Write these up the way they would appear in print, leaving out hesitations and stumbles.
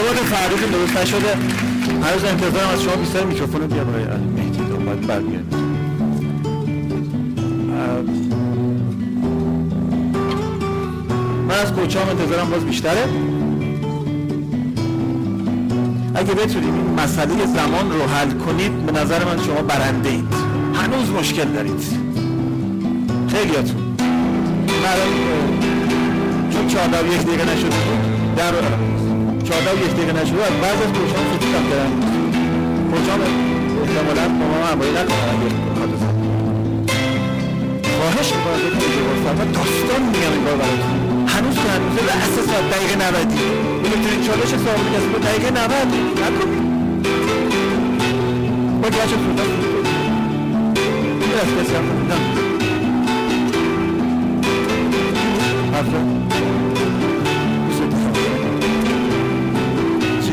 ارتباط فرقی درست نشده. هنوز انتظارم از شما بیشتر میکروفون رو بیان آقای مهدی رو باید برگردید. من از کوچه‌ام انتظارم باز بیشتره. اگه بتونید این مسئله زمان رو حل کنید به نظر من شما برنده اید. هنوز مشکل دارید خیلیاتون. من چون 14 و 1 دقیقه نشده بود در 14 و 1 دقیقه نشده از بعض از کوچه‌ام خودم دارم کوچه‌ام احتمالاً با ما همراهی نکنن اگه خواهش میکنم که اجازه فرما داستان میگم این بار براتون. هنوز که هنوزه رأس ساعت دقیقه 90 بلوترین چالش صاحب کسی با دقیقه 90 نکنید با جهاز فرودم این از کسی هم فرودم حرفه بسید بخوام چی؟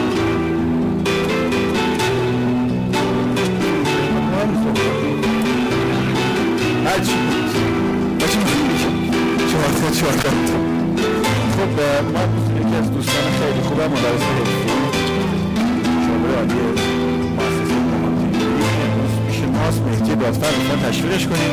هرچی بچه چهارده خب ما یکی از دوستان خیلی خوبه مدرس حرفی شعبه عالی مؤسسه کمانتری امروز پیش ماست. مهدی دادفر لطفا تشویقش کنید.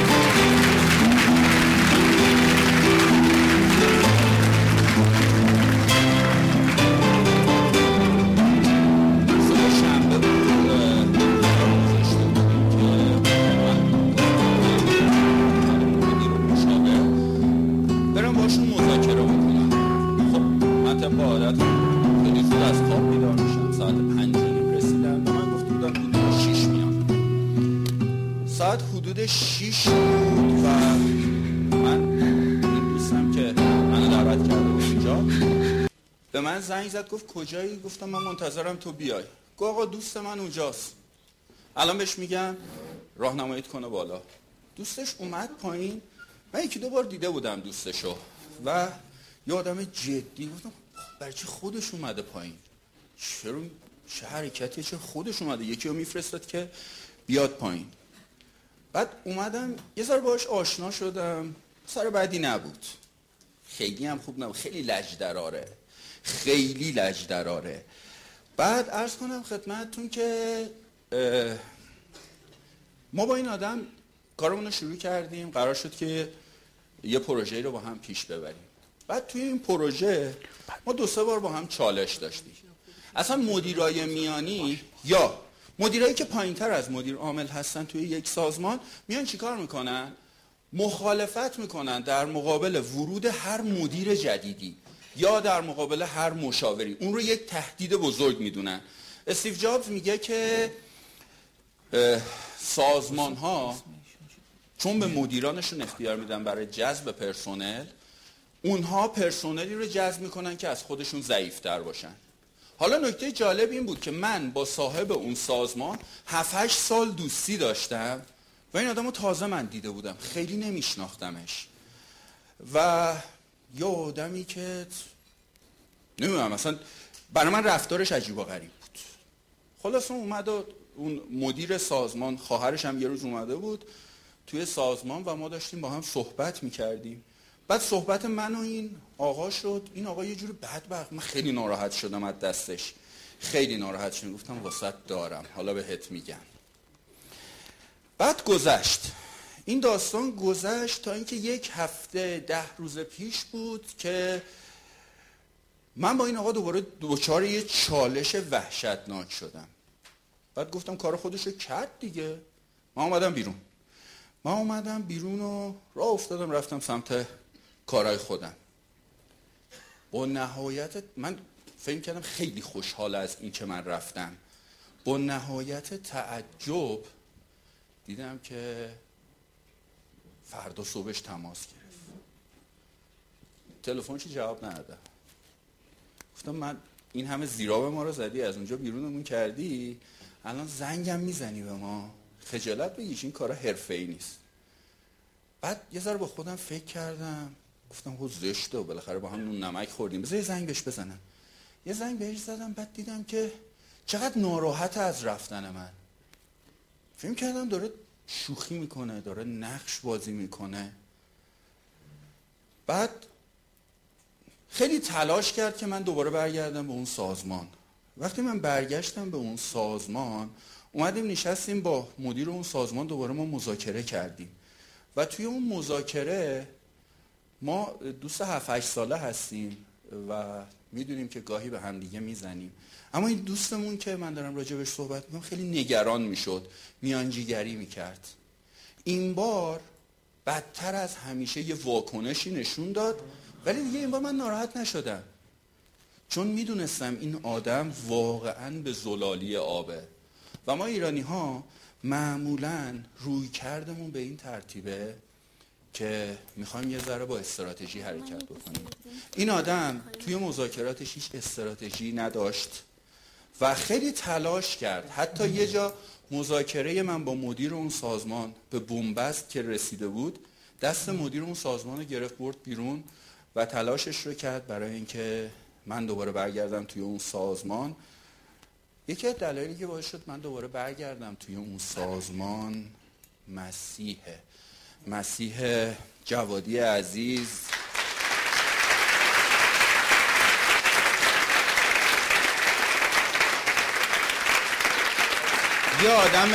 حدود 6 بود و من این دوستم که منو دعوت کرده بود اینجا به من زنگ زد گفت کجایی؟ گفتم من منتظرم تو بیای. گفت آقا دوست من اونجاست الان بهش میگم راهنماییت کنه بالا. دوستش اومد پایین. من یکی دو بار دیده بودم دوستشو و یه آدم جدی. گفتم برای چی خودش اومده پایین؟ چه حرکتیه؟ چه خودش اومده؟ یکی رو میفرستاد که بیاد پایین. بعد اومدم یه ذره باهاش آشنا شدم. سر بعدی نبود، خیلی هم خوب نبود، خیلی لجدراره. بعد عرض کنم خدمتتون که ما با این آدم کارمون رو شروع کردیم. قرار شد که یه پروژه‌ای رو با هم پیش ببریم. بعد توی این پروژه ما 2-3 بار با هم چالش داشتیم. اصلا مدیرای میانی یا مدیرایی که پایین‌تر از مدیر عامل هستن توی یک سازمان میان چیکار میکنن؟ مخالفت میکنن در مقابل ورود هر مدیر جدیدی یا در مقابل هر مشاوری. اون رو یک تهدید بزرگ میدونن. استیو جابز میگه که سازمان ها چون به مدیرانشون اختیار میدن برای جذب پرسنل، اونها پرسنلی رو جذب میکنن که از خودشون ضعیف‌تر باشن. حالا نکته جالب این بود که من با صاحب اون سازمان 7-8 سال دوستی داشتم و این آدم رو تازه من دیده بودم، خیلی نمیشناختمش و یه آدمی که نمیدونم مثلا برای من رفتارش عجیب و غریب بود. خلاصه اومد و اون مدیر سازمان، خواهرش هم یه روز اومده بود توی سازمان و ما داشتیم با هم صحبت میکردیم. بعد صحبت من و این آقا شد. این آقا یه جور بدبخت، من خیلی ناراحت شدم از دستش، خیلی ناراحت شدم. گفتم واسط دارم، حالا بهت میگم. بعد گذشت این داستان، گذشت تا اینکه 1 هفته 10 روز پیش بود که من با این آقا دوباره دچار یه چالش وحشتناک شدم. بعد گفتم کار خودشو کرد دیگه. من اومدم بیرون و راه افتادم رفتم سمت کارهای خودم. با نهایت من فکر کردم خیلی خوشحال از این که من رفتم. با نهایت تعجب دیدم که فردا صبحش تماس گرفت. تلفنش جواب ندادم. گفتم من این همه زیراب ما رو زدی، از اونجا بیرونمون کردی، الان زنگم میزنی به ما؟ خجالت بگیش، این کارا حرفه‌ای نیست. بعد یه ذره با خودم فکر کردم، گفتم خب زشته و بالاخره با هم نون نمک خوردیم، بذار یه زنگ بهش بزنم. یه زنگ بهش زدم. بعد دیدم که چقدر ناراحت از رفتن من. فکر کردم داره شوخی میکنه، داره نقش بازی میکنه. بعد خیلی تلاش کرد که من دوباره برگردم به اون سازمان. وقتی من برگشتم به اون سازمان، اومدیم نشستیم با مدیر اون سازمان، دوباره ما مذاکره کردیم و توی اون مذاکره ما دوست 7-8 ساله هستیم و میدونیم که گاهی به هم دیگه میزنیم، اما این دوستمون که من دارم راجع بهش صحبت میکنم خیلی نگران میشد، میانجیگری میکرد. این بار بدتر از همیشه یه واکنشی نشون داد، ولی دیگه این بار من ناراحت نشدم، چون میدونستم این آدم واقعا به زلالی آبه و ما ایرانی ها معمولاً روی کردمون به این ترتیبه که میخوایم یه ذره با استراتژی حرکت بکنیم. این آدم توی مذاکراتش هیچ استراتژی نداشت و خیلی تلاش کرد. حتی یه جا مذاکره من با مدیر اون سازمان به بنبست که رسیده بود، دست مدیر اون سازمان رو گرفت برد بیرون و تلاشش رو کرد برای اینکه من دوباره برگردم توی اون سازمان. یکی از دلایلی که باعث شد من دوباره برگردم توی اون سازمان مسیح جوادی عزیز یه آدم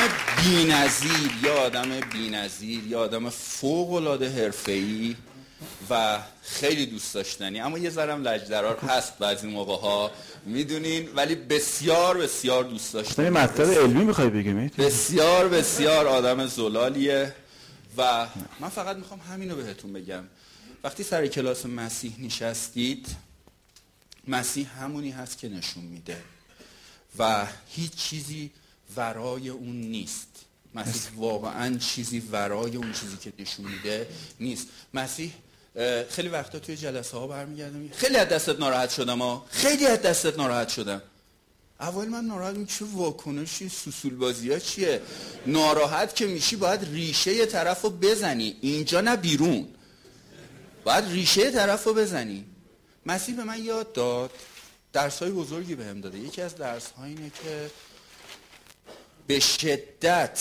بی‌نظیر، یه آدم فوق‌العاده حرفه‌ای و خیلی دوست داشتنی، اما یه ذرم لجدرار هست بعضی موقع‌ها میدونین، ولی بسیار بسیار دوست داشتنی. مطلب علمی میخوای بگیم؟ بسیار بسیار آدم زلالیه و من فقط میخوام همینو بهتون بگم. وقتی سر کلاس مسیح نشستید، مسیح همونی هست که نشون میده و هیچ چیزی ورای اون نیست. مسیح واقعا چیزی ورای اون چیزی که نشون میده نیست. مسیح خیلی وقتا توی جلسه ها برمیگردم خیلی از دستت ناراحت شدم. اول من ناراحت میشم، چه واکنشی، سوسول بازی ها چیه؟ ناراحت که میشی باید ریشه یه طرف رو بزنی، اینجا نه بیرون، باید ریشه یه طرف رو بزنی. مسیح به من یاد داد، درس های بزرگی به هم داده. یکی از درس ها اینه که به شدت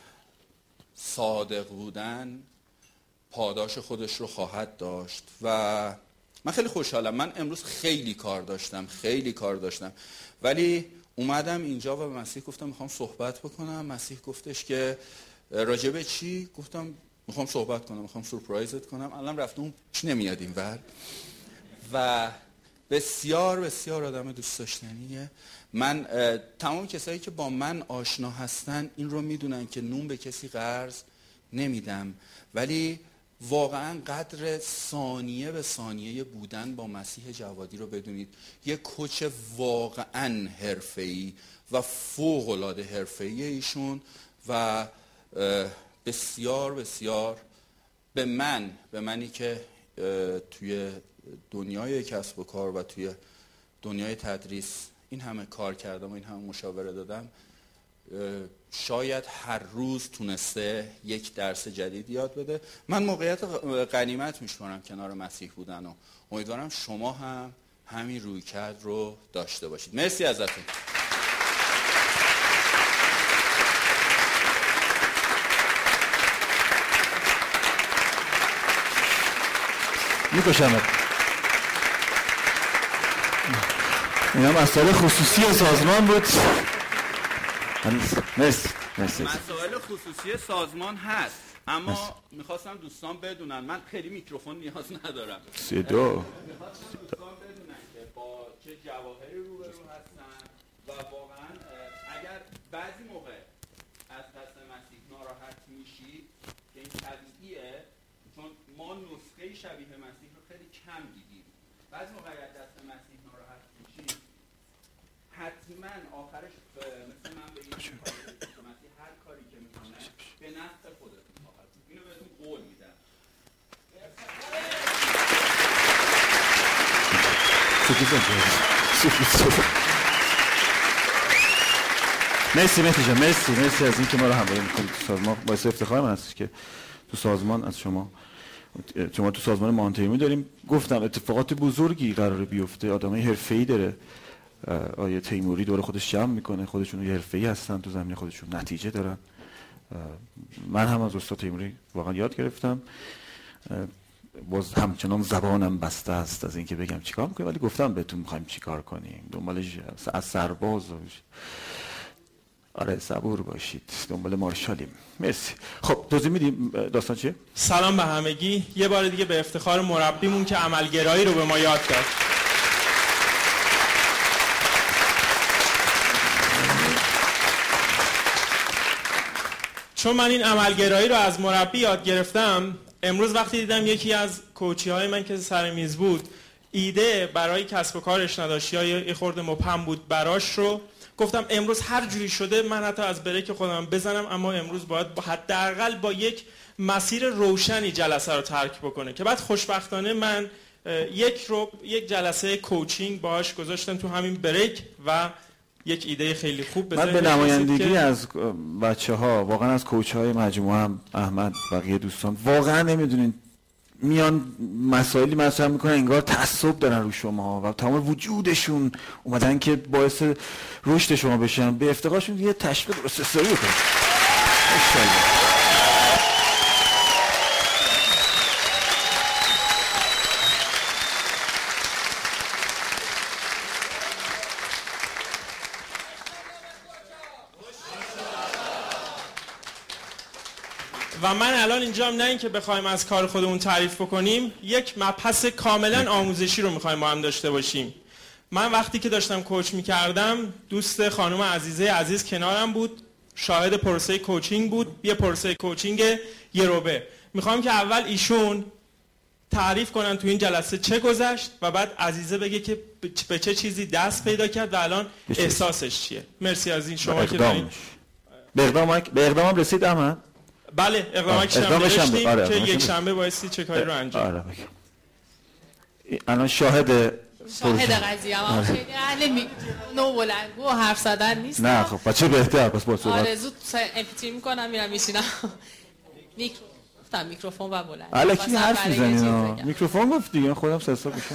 صادق بودن پاداش خودش رو خواهد داشت و من خیلی خوشحالم. من امروز خیلی کار داشتم ولی اومدم اینجا و به مسیح گفتم میخوام صحبت بکنم. مسیح گفتش که راجع به چی؟ گفتم میخوام صحبت کنم، میخوام سورپرایزت کنم. الان رفته اون نمیاد اینور و بسیار بسیار آدم دوست داشتنیه. من تمام کسایی که با من آشنا هستن این رو میدونن که نون به کسی قرض نمیدم، ولی واقعا قدر ثانیه به ثانیه بودن با مسیح جوادی رو بدونید. یک کوچ واقعا حرفه‌ای و فوق‌العاده حرفه‌ای ایشون و بسیار بسیار به منی که توی دنیای کسب و کار و توی دنیای تدریس این همه کار کردم و این همه مشاوره دادم، شاید هر روز تونسته یک درس جدید یاد بده. من موقعیت غنیمت میشمارم کنار مسیح بودن و امیدوارم شما هم همین رویکرد رو داشته باشید. مرسی ازتون. میکشمت. این هم مسائل خصوصی سازمان بود. مرسی. مسائل خصوصی سازمان هست، اما میخواستم دوستان بدونن من خیلی میکروفون نیاز ندارم. میخواستم دوستان بدونن که با چه جواهری روبرو هستن و واقعا اگر بعضی موقع از دست مسیح ناراحت میشید که این طبیعیه، چون ما نسخه شبیه مسیح رو خیلی کم دیدیم. بعضی موقع از دست مسیح ناراحت میشید، حتما آخرش مثل من بگید مسیح هر کاری که میکنه به نفع خودتون خواهد. اینو بهتون قول میدم. مرسی مهدی جان، مرسی از اینکه ما رو همراهی میکنید تو سازمان. باعث افتخار من هست که تو سازمان از شما تو سازمان مانتیمی داریم. گفتم اتفاقات بزرگی قراره بیفته، آدمای حرفه‌ای داره آیه تیموری دور خودش جمع میکنه، خودشون حرفه‌ای هستن، تو زمینه خودشون نتیجه دارن. من هم از استاد تیموری واقعا یاد گرفتم. باز همچنان زبانم بسته است از اینکه بگم چیکار میکنیم، ولی گفتم بهتون میخوایم چیکار کنیم. دنبال از سرباز و آره صبور باشید، دنبال مارشالیم. مرسی. خب توضیح میدیم داستان چیه؟ سلام به همگی. یه بار دیگه به افتخار مربیمون که عملگرایی رو به ما یاد داد. چون من این عملگرایی رو از مربی یاد گرفتم، امروز وقتی دیدم یکی از کوچی‌های من که سر میز بود ایده برای کسب و کارش نداشت یا یه خورده مبهم بود براش رو گفتم امروز هر جوری شده من حتی از بریک خودم بزنم، اما امروز باید حداقل با یک مسیر روشنی جلسه رو ترک بکنه. که بعد خوشبختانه من یک جلسه کوچینگ باهاش گذاشتم تو همین بریک و یک ایده خیلی خوب من به نمایندگی از بچه‌ها، واقعا از کوچ‌های مجموعه هم احمد بقیه دوستان، واقعا نمیدونین میان مسائلی مطرح میکنن انگار تعصب دارن رو شما و تمام وجودشون اومدن که باعث رشد شما بشن. به افتخارشون یه تشویق درست حسابی بکنید. و من الان اینجام نه اینکه بخوایم از کار خودمون تعریف بکنیم، یک مبحث کاملا آموزشی رو میخوایم با هم داشته باشیم. من وقتی که داشتم کوچ میکردم دوست خانم عزیزه عزیز کنارم بود، شاهد پروسه کوچینگ بود، یه پروسه کوچینگ یه روبه. میخوام که اول ایشون تعریف کنن تو این جلسه چه گذشت و بعد عزیزه بگه که به چه چیزی دست پیدا کرد و الان احساسش چیه. مرسی از این شما که دارین. به اقدامم رسید احمد؟ بله اقدامش هم نوشتیم که یک شنبه بایستی چه کاری رو انجام. الان شاهد قضیه هم خیلی اهل نو بلندگو و حرف زدن نیست. نه خب بچه بهتر پس با صحبت. آره زود امپیتری میکنم میرم میشینم. میکروفون و بلند. الکی حرف میزنی. میکروفون گفت دیگه خودم سرسا بشم.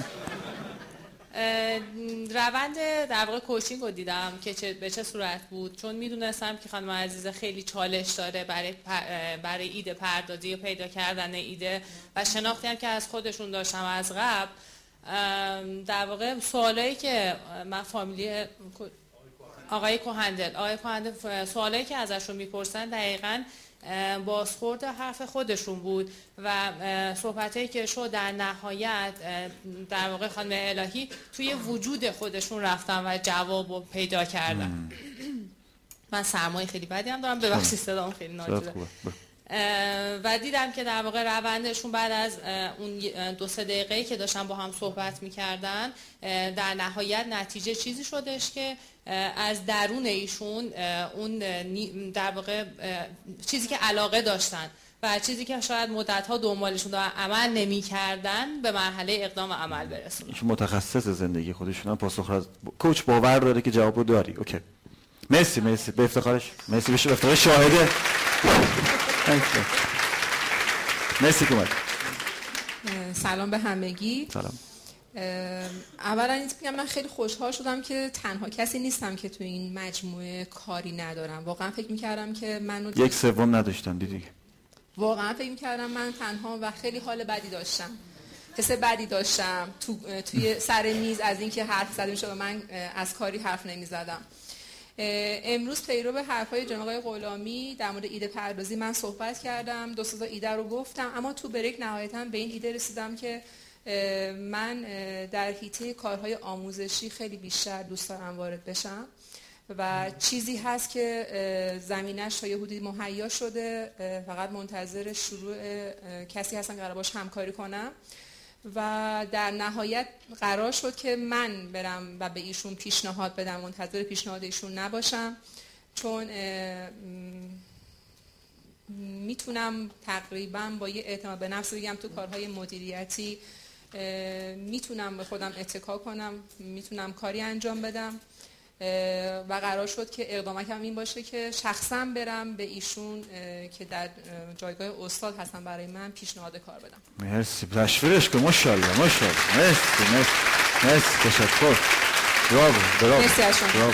روند در واقع کوچینگ رو دیدم که به چه صورت بود، چون میدونستم که خانم عزیزه خیلی چالش داره برای ایده پردازی و پیدا کردن ایده و شناختی هم که از خودشون داشتم از قبل. در واقع سوالایی که من فامیلی آقای کهندل سوالایی که ازشون میپرسن دقیقاً بازخورد حرف خودشون بود و صحبتایی که شد در نهایت در واقع خانم الهی توی وجود خودشون رفتن و جواب رو پیدا کردن. من سرمایه خیلی بدی هم دارم، ببخشید صدام خیلی ناجوره. و دیدم که در واقع روندشون بعد از اون 2-3 دقیقه‌ای که داشتن با هم صحبت می‌کردن در نهایت نتیجه چیزی شدش که از درون ایشون اون در واقع چیزی که علاقه داشتن و چیزی که شاید مدت‌ها دنبالشون دارن عمل نمی‌کردن به مرحله اقدام و عمل برسونن. ایشون متخصص زندگی خودشون هم پاسخ از کوچ باور داره که جوابو داری. اوکی. مرسی به افتخارش. مرسی به افتخار شاهده. مرسی که اومد. سلام به همگی. سلام. اولا این میگم من خیلی خوشحال شدم که تنها کسی نیستم که تو این مجموعه کاری ندارم. واقعا فکر می‌کردم که منو 1/3 نداشتم دیدی. واقعا فکر می‌کردم من تنها و خیلی حال بدی داشتم. حس بدی داشتم توی سر میز از اینکه حرف زده میشه و من از کاری حرف نمی‌زدم. امروز پیرو به حرفای جناب آقای غلامی در مورد ایده پردازی من صحبت کردم، 2 تا ایده رو گفتم، اما تو بریک نهایتاً به این ایده رسیدم که من در حیطه کارهای آموزشی خیلی بیشتر دوست دارم وارد بشم و چیزی هست که زمینش تا یه حدودی مهیا شده، فقط منتظر شروع کسی هستم که قرار باش همکاری کنم و در نهایت قرار شد که من برم و به ایشون پیشنهاد بدم، منتظر پیشنهاد ایشون نباشم، چون میتونم تقریبا با یه اعتماد به نفس بگم تو کارهای مدیریتی میتونم به خودم اتکا کنم، میتونم کاری انجام بدم و قرار شد که اقداماتم این باشه که شخصا برم به ایشون که در جایگاه استاد هستن برای من پیشنهاد کار بدم. مرسی، تشویقش کن. ماشاءالله مرسی تشکر. برافو. مرسی از شما.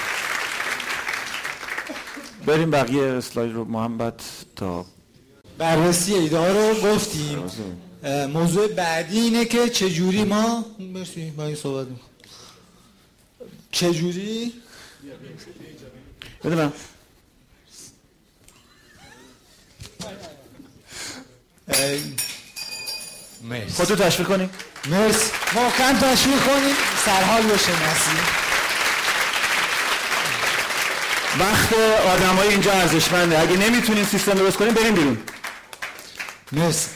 بریم بقیه اسلاید رو محمد تا بررسی ایده ها رو گفتیم. موضوع بعدی اینه که چجوری ما مرسی با این صحبت میکنم چجوری بدونم مرسی خودتو تشویق کنیم. مرسی محکم تشویق کنیم سرحال بشناسیم. وقت آدمای اینجا ارزشمنده. اگه نمیتونین سیستم درست کنیم بریم بیرون. مرسی.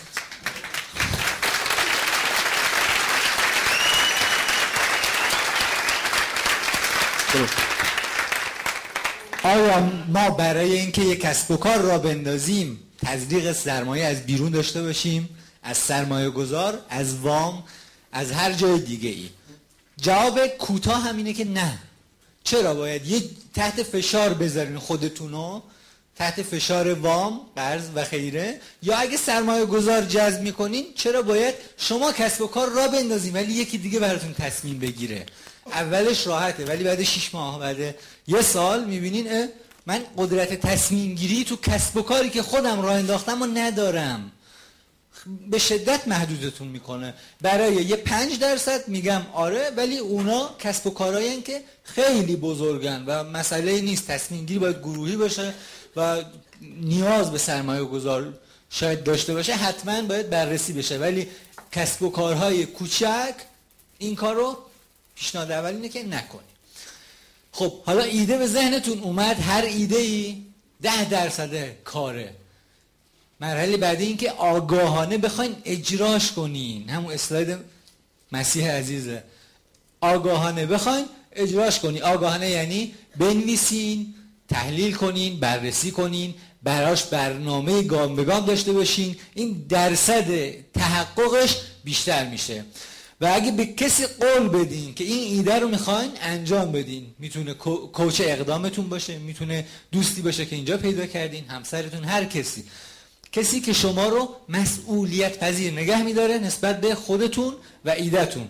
آیا ما برای اینکه یک کسب و کار را بندازیم تزریق سرمایه از بیرون داشته باشیم، از سرمایه گذار، از وام، از هر جای دیگه ای؟ جواب کوتاه همینه که نه. چرا باید یه تحت فشار بذارین خودتونو، تحت فشار وام، قرض و خیره؟ یا اگه سرمایه گذار جذب میکنین چرا باید شما کسب و کار را بندازین ولی یکی دیگه براتون تصمیم بگیره؟ اولش راحته ولی بعد 6 ماه، بعد 1 سال میبینین من قدرت تصمیم گیری تو کسب و کاری که خودم راه انداختم و ندارم. به شدت محدودتون میکنه. برای یه 5% میگم آره، ولی اونا کسب و کارهایی که خیلی بزرگن و مسئله نیست. تصمیم گیری باید گروهی باشه و نیاز به سرمایه گذار شاید داشته باشه، حتما باید بررسی بشه. ولی کسب و کارهای کوچک این کارو پیشنهاد اول اینه که نکنی. خب حالا ایده به ذهنتون اومد، هر ایده‌ای 10% کاره. مرحله بعدی این که آگاهانه بخواین اجراش کنین. همون اسلاید مسیح عزیزه. آگاهانه بخواین اجراش کنین. آگاهانه یعنی بنویسین، تحلیل کنین، بررسی کنین، براش برنامه گام به گام داشته باشین. این درصد تحققش بیشتر میشه. و اگه به کسی قول بدین که این ایده رو میخواین انجام بدین، میتونه کوچ اقدامتون باشه، میتونه دوستی باشه که اینجا پیدا کردین، همسرتون، هر کسی که شما رو مسئولیت پذیر نگه میداره نسبت به خودتون و ایدهتون،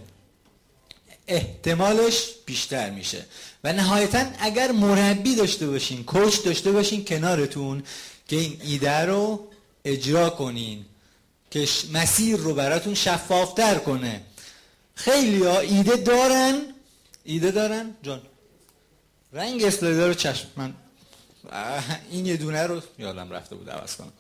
احتمالش بیشتر میشه. و نهایتا اگر مربی داشته باشین، کوچ داشته باشین کنارتون که این ایده رو اجرا کنین، که مسیر رو براتون شفافتر کنه. خیلی ها ایده دارن جان رنگ اسلایدر رو چشم، من این یه دونه رو یادم رفته بود عوض کنم.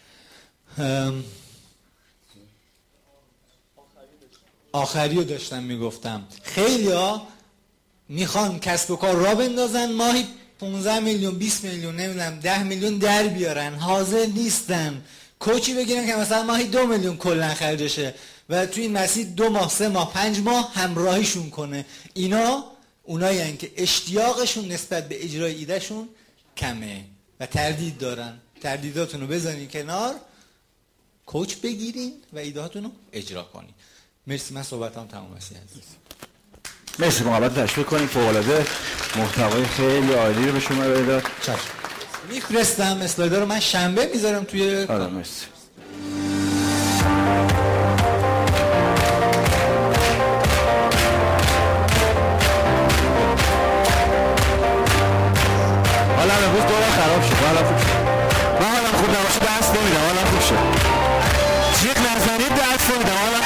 آخری رو داشتم میگفتم. خیلی ها میخوان کسب و کار را بندازن، ماهی 15 میلیون 20 میلیون نمیدونم 10 میلیون در بیارن، حاضر نیستن کوچی بگیرن که مثلا ماهی 2 میلیون کلن خرجشه و توی این مسیر 2 ماه 3 ماه 5 ماه همراهیشون کنه. اونایی هستن که اشتیاقشون نسبت به اجرای ایدهشون کمه و تردید دارن. تردیداتون رو بزنین کنار، کوچ بگیرین و ایدهاتون رو اجرا کنین. مرسی، من صحبتام تمام است. مرسی، محبت تشویق کنین. فوق‌العاده محتوای خیلی عالی رو به شما داد. چشم. میفرستم اسلایدر رو، من شنبه میذارم توی آره مرسی. حالا امروز دورم خراب شد. حالا خوب شد. من حالا خوب نباشه درس نمیدم. حالا خوب شد. جیغ نزنید درس نمیدم. حالا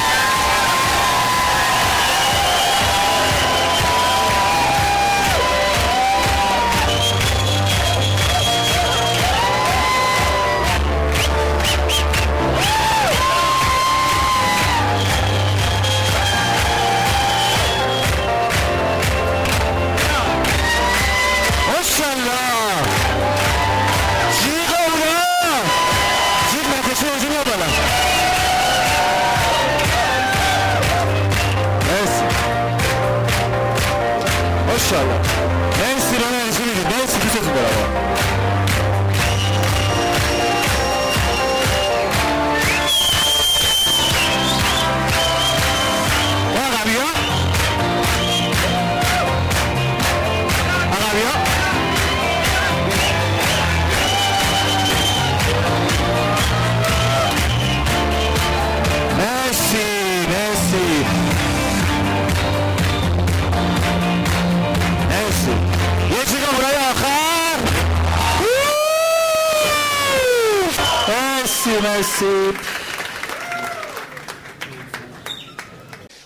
ماشاءالله. مرسی رو نرسی میدید. مرسی دوستتون دارم. مرسی.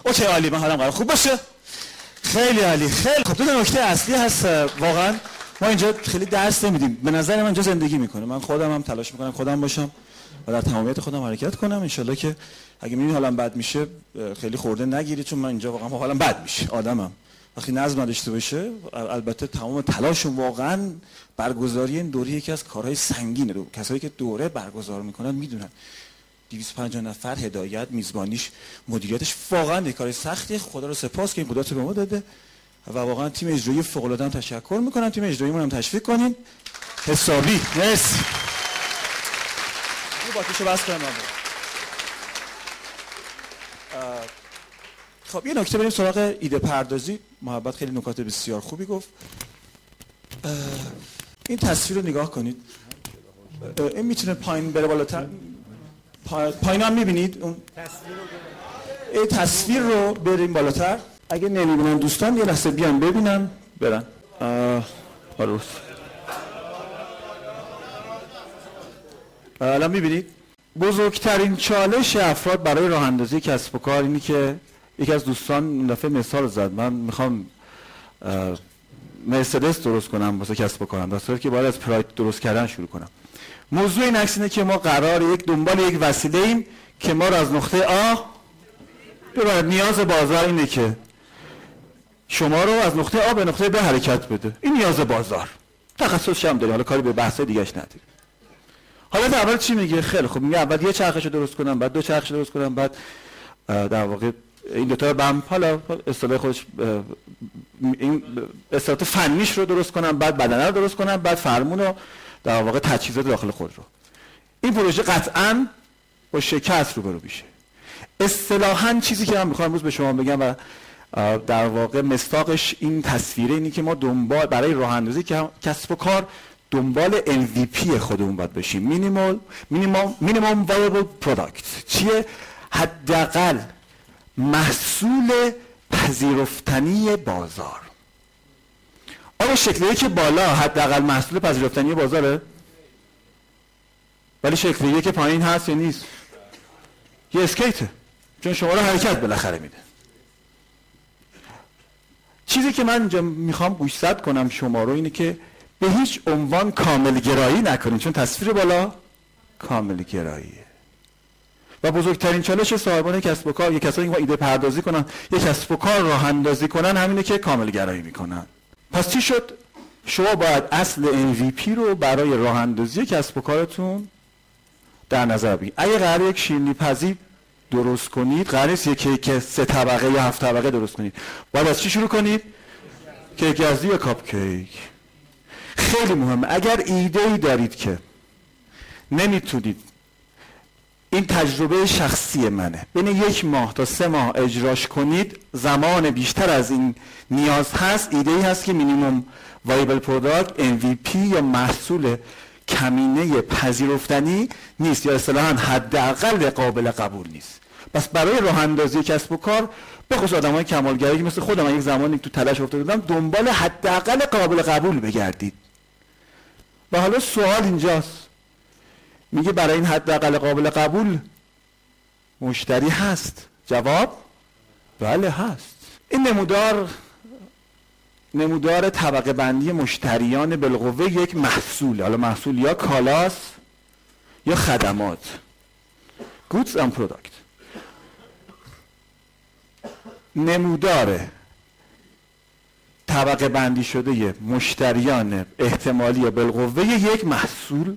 اوکی عالی، من حالم قرار خوب باشه. خیلی عالی. خیلی خب. دو نکته اصلی هست. واقعا ما اینجا خیلی درس نمیدیم. به نظر من اینجا زندگی میکنه. من خودم هم تلاش میکنم خودم باشم و در تمامیت خودم حرکت کنم. ان شاءالله که اگه میبینید حالم بد میشه خیلی خورده نگیرید، چون من اینجا واقعا حالم بد میشه. آدمم وقتی نظم نداشته باشه، البته تمام تلاشم واقعا برگزاری این دوره یکی از کارهای سنگینه. کسایی که دوره برگزار میکنن میدونن 250 نفر هدایت، میزبانیش، مدیریتش واقعا یک کار سختیه. خدا رو سپاس که این قدرت به ما داده و واقعا تیم اجرایی فوق العاده هم تشکر میکنم. تیم اجراییمون هم تشویق کنین حسابی. مرسی. این باکیشو بس کنم. خب یه نکته بریم سراغ ایده پردازی. محبت خیلی نکات بسیار خوبی گفت. این تصویر رو نگاه کنید. این میتونه پایین بره بالاتر. پایین هم میبینید اون این تصویر رو بریم بالاتر. اگه نمیبینن دوستان یه لحظه بیان ببینن برن. باروس الان میبینید بزرگترین چالش افراد برای راه اندازی کسب و کار اینی که یکی از دوستان اون دفعه مثال زد، من میخوام مرسدس درست کنم واسه کسب و کارم، در صورتی که باید از پراید درست کردن شروع کنم. موضوع این عکس اینه که ما قرار دنبال یک وسیله ایم که ما رو از نقطه آ ببرد. نیاز بازار اینه که شما رو از نقطه آ به نقطه ب حرکت بده. این نیاز بازار. تخصصش هم داریم، حالا کاری به بحث دیگه‌اش نداریم. حالا اول چی میگه؟ خیلی خوب میگه اول یه چرخشو درست کنم، بعد دو چرخشو درست کنم، بعد در واقع این دو تا بم، حالا اصطلاح خودش این اصطلاح فنیش رو درست کنم، بعد بدنه رو درست کنم، بعد فرمون و در واقع تجهیزات داخل خود رو. این پروژه قطعاً با شکست روبرو میشه. اصطلاحاً چیزی که من میخوام امروز به شما بگم و در واقع مصداقش این تصویره اینی که ما دنبال برای راه اندازی کسب و کار دنبال MVP خودمون باید باشیم. مینیمم وایبل پروداکت. چیه؟ حداقل محصول پذیرفتنی بازار. آیا شکل یک بالا حداقل محصول پذیرفتنی بازاره؟ ولی شکل یک پایین هست یا نیست؟ یه اسکیته، چون شما رو حرکت بالاخره میده. چیزی که من اینجا میخوام گوشزد کنم شما رو اینه که به هیچ عنوان کامل گرایی نکنید، چون تصویر بالا کامل گراییه. و بزرگترین چالش صاحبان کسب و کار، یک کسایی که ایده پردازی کنن، یک کسب و کار راه اندازی کنن، همینه که کامل گرایی میکنن. پس چی شد؟ شما باید اصل MVP رو برای راه اندازی کسب و کارتون در نظر بگیرید. اگه قراره یک شیرینی پزی درست کنید، قراره نیست یک کیک 3 طبقه یا 7 طبقه درست کنید. باید از چی شروع کنید؟ کیک یزدی یا کاپ کیک. خیلی مهمه. اگر ایده‌ای دارید که نمیتونید، این تجربه شخصی منه، بین 1 ماه تا 3 ماه اجراش کنید، زمان بیشتر از این نیاز هست. ایده‌ای هست که مینیمم وایبل پروداکت MVP یا محصول کمینه پذیرفتنی نیست، یا اصطلاحاً حداقل قابل قبول نیست. پس برای راه اندازی کسب و کار، به خصوص آدمای کمالگرایی که مثل خودم یک زمانی تو تلاش افتاده بودم، دنبال حداقل قابل قبول بگردید. و حالا سوال اینجاست، میگه برای این حداقل قابل قبول مشتری هست؟ جواب بله هست. این نمودار طبقه بندی مشتریان بالقوه یک محصول، حالا محصول یا کالاست یا خدمات، goods and product. نمودار طبقه بندی شده مشتریان احتمالی یا بالقوه یک محصول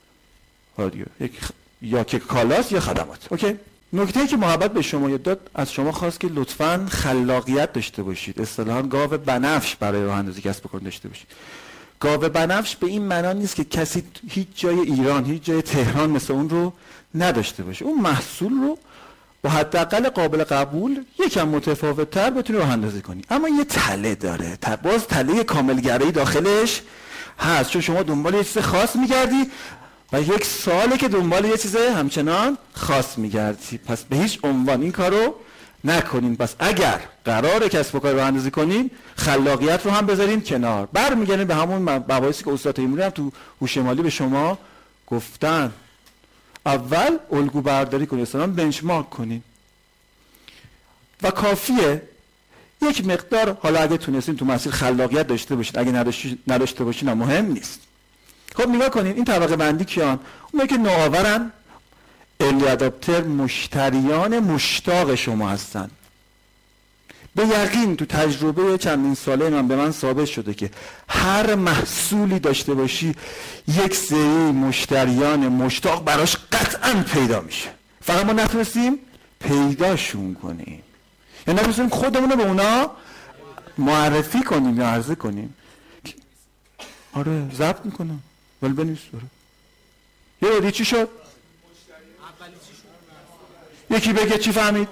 یا که کالاست یا خدمات. اوکی؟ نکته‌ای که محبت به شما یاد داد، از شما خواست که لطفاً خلاقیت داشته باشید. اصطلاحاً گاو بنفش برای راه اندازی کسب و کار داشته باشید. گاو بنفش به این معنا نیست که کسی هیچ جای ایران، هیچ جای تهران مثل اون رو نداشته باشه. اون محصول رو با حداقل قابل قبول یکم متفاوت‌تر بتونی راه اندازی کنی. اما یه تله داره. باز تله کاملگرایی داخلش هست، چون شما دنبال یه چیز خاص می‌گردی و 1 ساله که دنبال یه چیز همچنان خاص میگردی. پس به هیچ عنوان این کارو نکنین. پس اگر قراره کسب و کار راه اندازی کنین، خلاقیت رو هم بذارین کنار. برمیگردین به همون مباحثی که استاد تیموری هم تو هوش مالی به شما گفتن. اول الگو برداری کنین، اصلا بنچمارک کنین. و کافیه یک مقدار، حالا اگه تونستین تو مسیر خلاقیت داشته باشین، اگه نداشته باشین هم مهم نیست. خب نگاه کنین این طبقه بندی کیان؟ اونایی که نوآورن، ارلی اداپتر، مشتریان مشتاق شما هستن. به یقین تو تجربه چندین ساله من به من ثابت شده که هر محصولی داشته باشی یک سری مشتریان مشتاق براش قطعا پیدا میشه، فقط ما نتونستیم پیداشون کنیم، یعنی نتونستیم خودمون رو به اونا معرفی کنیم یا عرضه کنیم. آره ضبط میکنم ولی بنویس. یه بودی چی شد؟ یکی بگه چی فهمید؟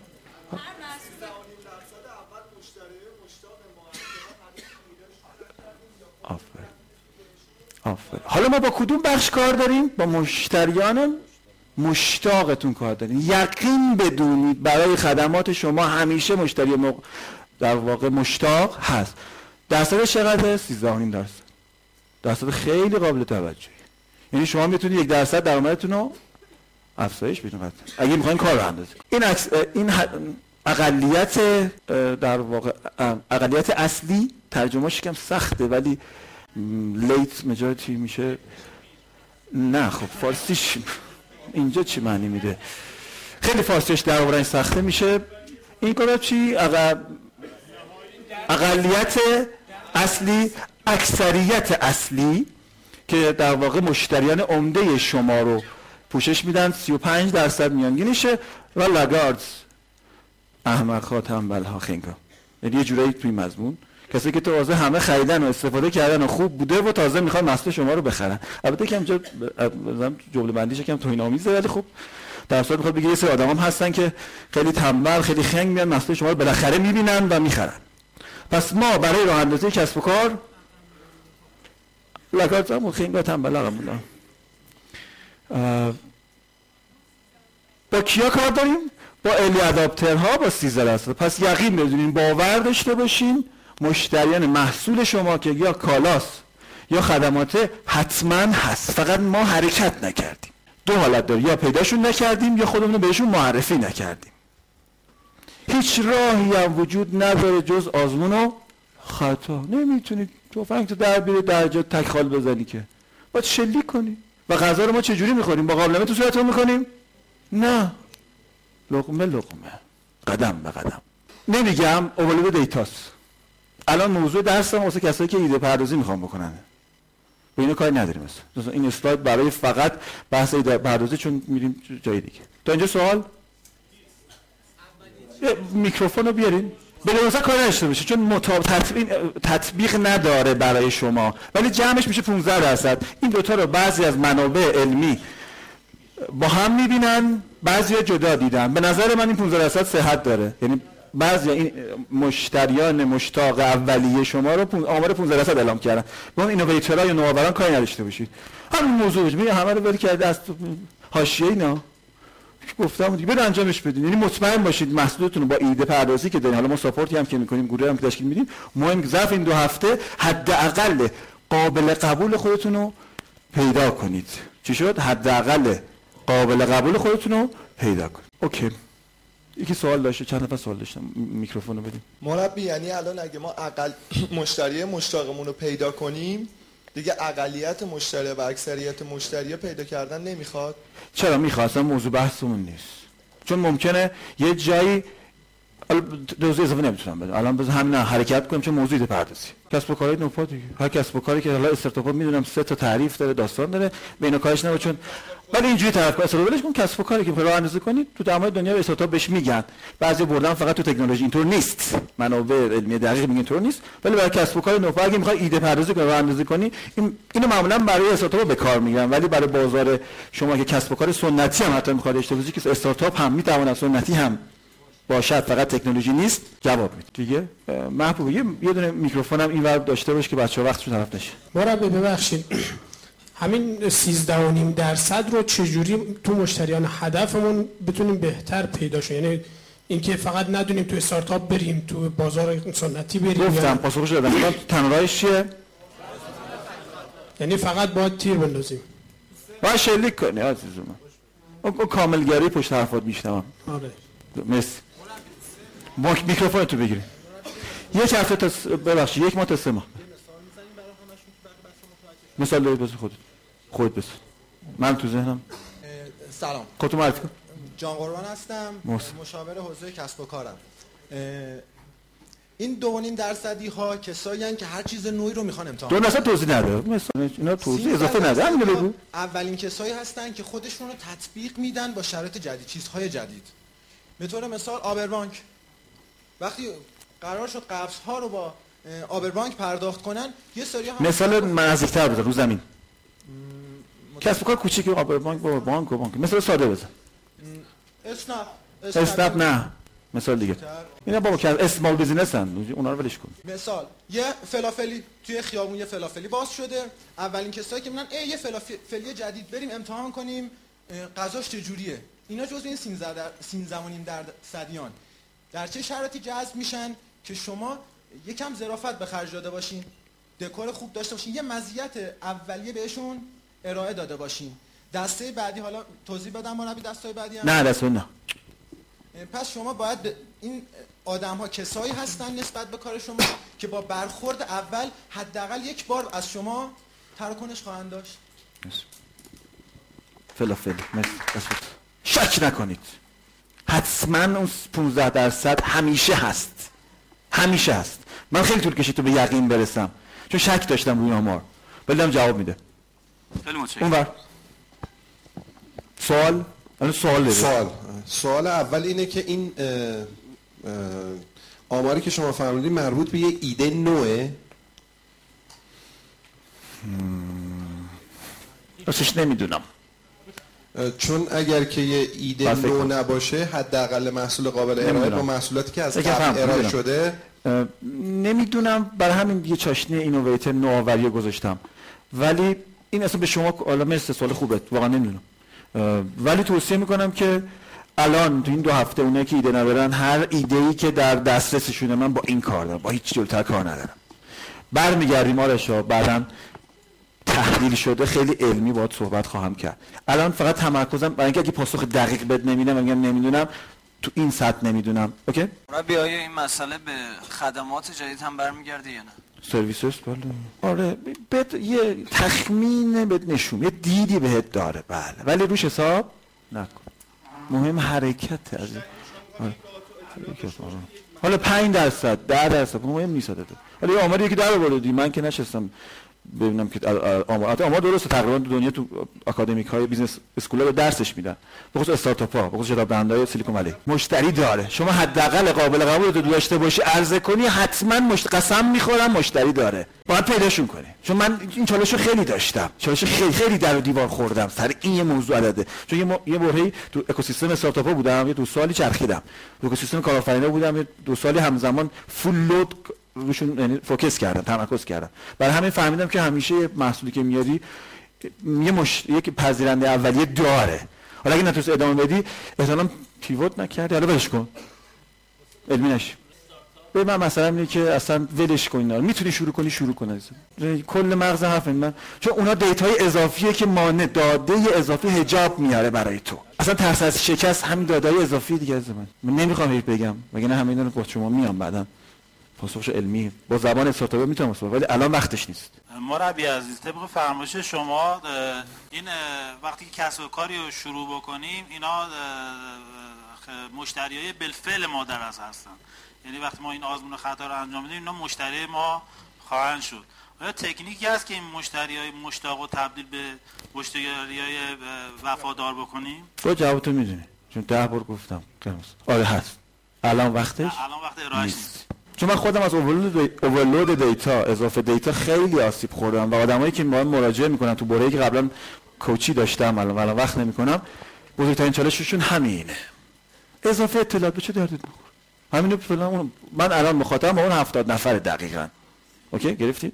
آفرین. حالا ما با کدوم بخش کار داریم؟ با مشتریان مشتاقتون کار داریم. یقین بدونید برای خدمات شما همیشه مشتری در واقع مشتاق هست. درصد چقدره؟ 13.5%. درصد خیلی قابل توجهی. یعنی شما میتونید 1% درآمدتون رو افزایش بدین اگه میخواین کار رو اندازه. این اقلیت در واقع اقلیت اصلی، ترجمهش یکم سخته ولی لیت مجاریتی میشه. نه خب فارسیش اینجا چی معنی میده؟ خیلی فارسیش در آوردن سخته میشه. این کارا چی؟ اقلیت اصلی، اکثریت اصلی که در واقع مشتریان عمده شما رو پوشش میدن، 35% میانگینشه و لاگاردز احمق ها تنبل ها خنگا. یعنی یه جورایی توی مضمون کسی که تازه همه خریدن و استفاده کردن و خوب بوده و تازه میخوان محصول شما رو بخرن. البته که اینجا جمله بندیش یکم توهین‌آمیزه ولی خب در صورت میخواد بگه یه سری آدمام هستن که خیلی تنبل، خیلی خنگ میان محصول شما رو بالاخره میبینن و میخرن. پس ما برای راه اندازی کسب و کار لاگاردز هم خنگا تنبل آقا با کیا کار داریم؟ با ارلی اداپترها، با 13%. پس یقین بدونین، باور داشته باشین مشتریان محصول شما که یا کالاست یا خدمات حتما هست، فقط ما حرکت نکردیم. دو حالت داره، یا پیداشون نکردیم یا خودمون رو بهشون معرفی نکردیم. هیچ راهی هم وجود نداره جز آزمون و خطا. نمیتونید تفنگ تو در بیاره درجا تک خال بزنی که باید شلیک کنی. و غذا رو ما چجوری میخوریم؟ با قابلمه تو صورتمون میکنیم؟ نه، لقمه لقمه، قدم به قدم. نمیگم اولویت دیتاست. الان موضوع درسم واسه کسایی که ایده پردازی میخوام بکنن، به اینو کاری نداریم. مثلا این اسلاید برای فقط بحث ایده پردازی، چون میریم جای دیگه. تا اینجا سوال؟ میکروفون رو بیارین. بله مثلا کاری نشته باشه چون تطبیق نداره برای شما، ولی جمعش میشه 15%. این دوتا رو بعضی از منابع علمی با هم میبینن، بعضی جدا دیدن. به نظر من این 15% صحت داره. یعنی بعضی این مشتریان مشتاق اولیه شما رو آمار 15% اعلام کردن. به اون اینوویتورها یا نوآوران کاری نداشته باشید. همین موضوع میگه همه رو ول کرده از حاشیه اینا. گفتم دیگه برید انجامش بدین. یعنی مطمئن باشید محصولتون رو با ایده پردازی که دارین، حالا ما ساپورتی هم که می‌کنیم، گروه هم که تشکیل میدیم، مهم ظرف این 2 هفته حداقل قابل قبول خودتون رو پیدا کنید. چی شد؟ حداقل قابل قبول خودتون رو پیدا کنید. اوکی. یکی سوال داشته؟ چند نفر سوال داشتم. میکروفون رو بدیم. مربی یعنی الان اگه ما مشتری مشتاقمون رو پیدا کنیم دیگه اقلیت مشتری و اکثریت مشتری پیدا کردن نمیخواد؟ چرا میخواد؟ اصلا موضوع بحثمون نیست. چون ممکنه یه جایی دوزی اضافه نمیتونم بدم. الان بذار همین حرکت کنیم چون موضوع ایده پردازی. کسب و کارهای نوپا دیگه. هر کسب و کاری که حالا استارتاپ میدونم 3 تا تعریف داره، داستان داره، بین کارش نمیشه. چون ولی اینجوری طرف کار استارتاپش کن، کسب و کاری که راه اندازی کنید تو تمام دنیا استارتاپ بهش میگن. بعضی بردن فقط تو تکنولوژی، اینطور نیست. منابع علمی دقیق میگن اینطور نیست. ولی برای کسب و کار نوپا اگه میخوای ایده پردازی کنی، راه اندازی کنی، اینو معمولا برای استارتاپ به کار میگیرن. ولی برای بازار شما که کسب و کار سنتی هم حتی میخواد اشتغال کنی که استارتاپ هم میتونه سنتی هم باشد، فقط تکنولوژی نیست، جواب میده دیگه. محبوب یه دونه میکروفونم اینور داشته باش که بچه‌ها وقتشون طرف نشه. مربی ببخشید همین 13.5% رو چجوری تو مشتریان هدفمون بتونیم بهتر پیدا شه؟ یعنی اینکه فقط ندونیم تو استارتاپ بریم، تو بازار سنتی بریم. گفتم پاسخش دادم. تنورایش چیه؟ یعنی فقط باید تیر بندازیم. باید شلیک کنی عزیزم. اون کاملگری پشت حرفات میشنوم. آره. مرسی. میکروفون تو بگیرید. یک هفته تا ببخشید 1 ماه تا 3 ماه. مثال دارید بس خودت بس. من تو ذهنم. سلام. خودتو معرفی کن. جان قربان هستم. مشاور حوزه کسب و کارم. این 2.5% ها کسایی هستند که هر چیز نوعی رو میخوان امتحان کنن. 2% توضیح نده. مثلا اینا توضیح اضافه نده. همین رو بگو. اولین کسایی هستن که خودشون رو تطبیق میدن با شرایط جدید، چیزهای جدید. به طور مثال آبربانک. وقتی قرار شد قبض ها رو با آبربانک پرداخت کنن، یه سری هم مثال نزدیک‌تر بزن رو زمین. کسب و کار کوچیک آبربانک با بانک و بانک. مثال ساده بزن. اسنپ نه. مثال دیگه. اینا بابا که اسمال بیزینسن، اونا رو ولش کن. مثال یه فلافلی توی خیابون یه فلافلی باز شده، اولین کسایی که میگن یه فلافلی جدید بریم امتحان کنیم غذاش چجوریه. اینا جزو این 13.5%یان. در چه شرایطی جذب میشن که شما یکم ظرافت به خرج داده باشین، دکور خوب داشته باشین، یه مزیت اولیه بهشون ارائه داده باشین. دسته بعدی حالا توضیح بدم مربی دسته بعدی هم؟ نه دسته نه. پس شما باید این آدم‌ها کسایی هستن نسبت به کار شما که با برخورد اول حداقل 1 بار از شما تراکنش خواهند داشت. فلافل شک نکنید. حتما اون 15% همیشه هست. همیشه هست. من خیلی طول کشید تو به یقین برسم. چون شک داشتم روی آمار. ولی جواب میده. خیلی متشکرم. اونور. سوال اول اینه که این آماری که شما فرمودید مربوط به یه ایده نوعه؟ راستش نمیدونم. چون اگر که یه ایده نو نباشه حداقل محصول قابل ارائه با محصولاتی که از قبل ارائه شده نمیدونم. برای همین یه چاشنی اینوویتر نوآوری گذاشتم. ولی این اصلا به شما حالا مثل سوال خوبه، واقعا نمیدونم. ولی توصیه میکنم که الان تو این 2 هفته اونایی که ایده ندارن، هر ایده‌ای که در دسترسشونه من با این کار دارم، با هیچ جلوتر کار ندارم. برمیگردیم آرشا بعداً تحلیل شده خیلی علمی باهات صحبت خواهم کرد. الان فقط تمرکزم برای اینکه اگه پاسخ دقیق بد نمیدم میگم نمیدونم، تو این سطح نمیدونم. اوکی؟ مربی آیا این مسئله به خدمات جدید هم برمیگرده یا نه؟ سرویسش بله. آره یه تخمین بهت نشون، یه دیدی بهت داره بله، ولی روش حساب نکن. مهم حرکت از حالا 5% 10% مهم نیست داده. حالا یه آماری که در آوردی من که نشستم ببینم که آمار درسته. تقریبا تو دنیا تو آکادمیک های بیزنس اسکولا رو درسش میدن، به خصوص استارتاپ ها، به خصوص شرکت دهنده‌های سیلیکون ولی. مشتری داره. شما حداقل قابل قبول رو داشته باشی، عرضه کنی، حتما قسم میخورم مشتری داره. باید پیداشون کنی. چون من این چالشو خیلی داشتم. چالش خیلی در و دیوار خوردم سر این یه موضوع عدده. چون یه برهه‌ای تو اکوسیستم استارتاپ ها بودم، یه 2 سالی چرخیدم. تو اکوسیستم کارآفرینی بودم، یه 2 سالی همزمان فول لود روشون یعنی فوکس کردم، تمرکز کردم. برای همین فهمیدم که همیشه محصولی که میاری یک پذیرنده اولیه داره. حالا اگه نتونی ادامه بدی احتمالاً پیوت نکردی، حالا ولش کن. علمی نشی. به من مثلا اینه که اصلا ولش کن اینا. میتونی شروع کنی. کل مغز حرف من، چون اونا دیتاهای اضافیه که مانع داده اضافی حجاب میاره برای تو. اصلا ترس از شکست همین داده‌های اضافی دیگه از من نمیخوام هیچ بگم، وگرنه همین رو گفت شما میام بعداً پاسخش علمی با زبان استارتاپ میتونم ولی الان وقتش نیست. مربی عزیز طبق فرمایش شما این وقتی که کسب و کاری رو شروع بکنیم اینا مشتریای بالفعل ما در از هستن، یعنی وقتی ما این آزمون خطا رو انجام میدیم اینا مشتری ما خواهند شد. آیا تکنیکی هست که این مشتریای مشتاق رو تبدیل به مشتریای وفادار بکنیم؟ تو جوابتو میدونی چون 10 بار گفتم. آره هست. الان وقتش ارائهش نیست. چون من خودم از اورلود دیتا، اضافه دیتا خیلی آسیب خوردم و آدمایی که ما مراجعه میکنن تو برهه‌ای که قبلا کوچی داشتم الان وقت نمیکنم، بزرگترین چالششون همینه. اضافه اطلاعات به چه دردت میخوره؟ همینو فلان. من الان مخاطبم با اون 70 نفر دقیقاً. اوکی گرفتی؟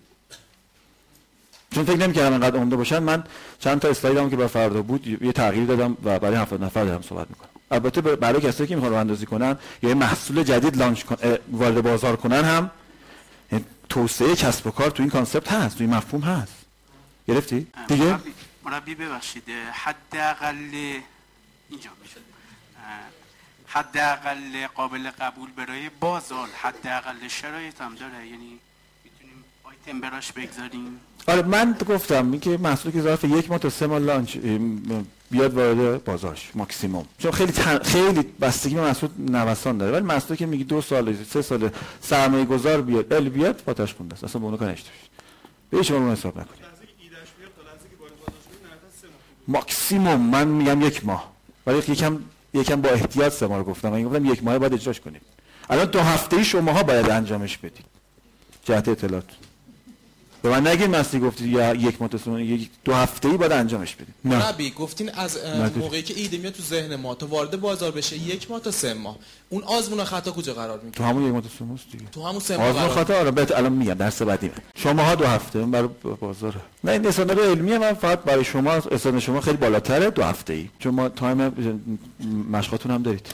چون فکر نمی‌کردم انقدر عمده باشن. من چند تا اسلایدام که برای فردا بود یه تغییر دادم و برای 70 نفر دارم صحبت میکنم. البته برای کسایی که میخوان راه اندازی کنن یا محصول جدید لانچ وارد بازار کنن هم توسعه کسب و کار تو این کانسپت هست، تو این مفهوم هست. گرفتی؟ دیگه مربی ببخشید حداقل اینجا حداقل قابل قبول برای بازار حداقل شرایط هم داره، یعنی میتونیم آیتم براش بگذاریم؟ آره من گفتم اینکه محصولی که ظرف 1 ماه تا 3 ماه لانچ بیاد وارد بازارش ماکسیموم، چون خیلی بستگی به محصول نوسان داره، ولی محصولی که میگی 2 سال 3 سال سرمایه گذار بیاد بیاد فاتش خونده است، اصلا به اون کار نشته به شما رو حساب نکنید. ماکسیموم من میگم 1 ماه، ولی یکم با احتیاط 3 ماه رو گفتم، من گفتم 1 ماه باید اجراش کنید. الان 2 هفته‌ای شماها باید انجامش بدید. جهت اطلاعات به من نگید مستی گفتید یا 1 ماه تا 2 هفته‌ای باید انجامش بدید. نبی گفتین از موقعی که ایده میاد تو ذهن ما تا وارد بازار بشه 1 ماه تا 3 ماه، اون آزمون خطا کجا قرار میگیره؟ تو همون 1 ماه تا 3 ماه دیگه. تو همون 3 ماه آزمون خطا رو بهت الان میگم درس بعدی شماها 2 هفته برای بازاره. نه این استاندارد علمیه، من فقط برای شما استاندارد شما خیلی بالاتره 2 هفته‌ای، چون ما تایم مشقاتون هم دارید.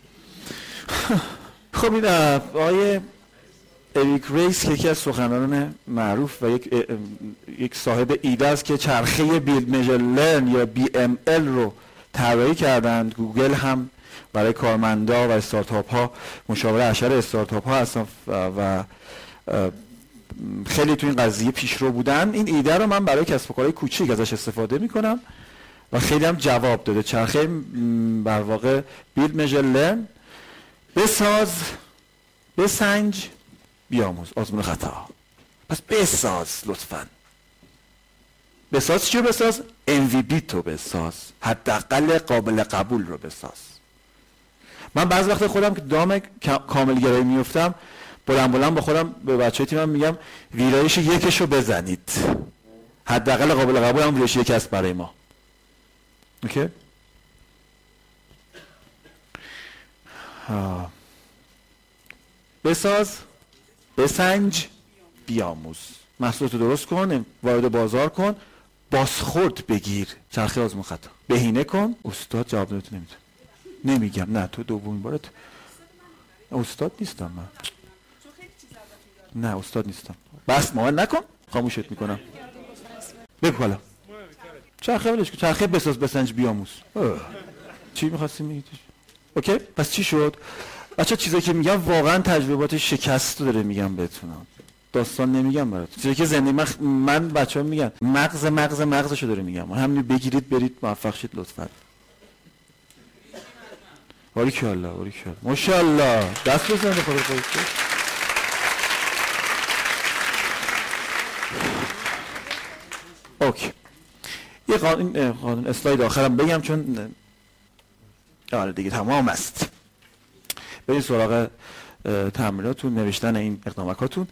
خب این آیه اریک ریس که یکی از سخنرانان معروف و یک صاحب ایده است که چرخه بیلد میجر لرن یا BML رو طراحی کردند. گوگل هم برای کارمندا و استارتاپ ها مشاور اشهر استارتاپ ها هستن و خیلی تو این قضیه پیشرو بودن. این ایده رو من برای کسب و کارهای کوچیک ازش استفاده میکنم و خیلی هم جواب داده. چرخه بر واقع بیلد میجر لرن، بساز، بسنج، بیاموز، آزمون خطا. پس بساز لطفاً. بساز چیو بساز؟ MVP تو بساز، حداقل قابل قبول رو بساز. من بعض وقت خودم که دام کاملگرایی میفتم بلند با خودم به بچه‌های تیمم میگم ویرایش 1 رو بزنید، حداقل قابل قبول هم ویرایش 1 است برای ما. اوکی؟ بساز، بسنج، بیاموز. محصولاتو درست کن، وارد بازار کن، بازخورد بگیر. چرخه آزمون خطا. بهینه کن. استاد جواب نمیده. نمیگم. نه تو دومین بارت استاد نیستم من. نه استاد نیستم. بس مامان نکن. خاموشت میکنم. بگو حالا. چرخه ولش کن. چرخه بساز، بسنج، بیاموز. چی می‌خواستی بگی؟ اوکی؟ پس چی شد؟ بچه چیزایی که میگم واقعا تجربات شکست رو داره میگم بهتون، داستان نمیگم براتون. چیزایی که زندگی من بچه‌ها میگن مغزشو داره میگم. همین بگیرید برید موفق شید لطفا. باریکالله ماشاءالله. دست بزنید به خودتون. اوکی. یه قانون اسلاید آخرم بگم چون آره دیگه تمام است. برید سراغ تمریناتون، نوشتن این اقداماتتون.